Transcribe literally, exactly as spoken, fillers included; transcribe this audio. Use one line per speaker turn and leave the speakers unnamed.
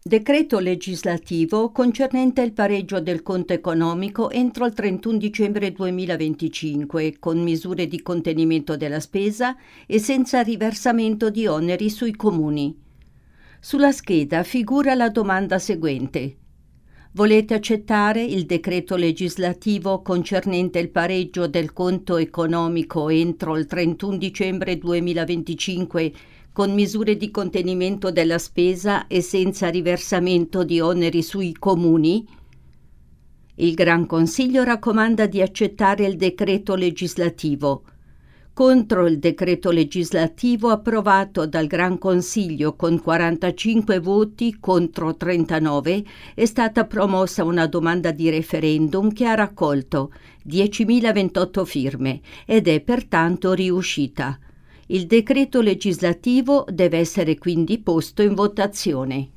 Decreto legislativo concernente il pareggio del conto economico entro il trentuno dicembre duemilaventicinque, con misure di contenimento della spesa e senza riversamento di oneri sui comuni. Sulla scheda figura la domanda seguente. Volete accettare il decreto legislativo concernente il pareggio del conto economico entro il trentuno dicembre duemilaventicinque con misure di contenimento della spesa e senza riversamento di oneri sui comuni? Il Gran Consiglio raccomanda di accettare il decreto legislativo. Contro il decreto legislativo approvato dal Gran Consiglio con quarantacinque voti contro trentanove è stata promossa una domanda di referendum che ha raccolto diecimilaventotto firme ed è pertanto riuscita. Il decreto legislativo deve essere quindi posto in votazione.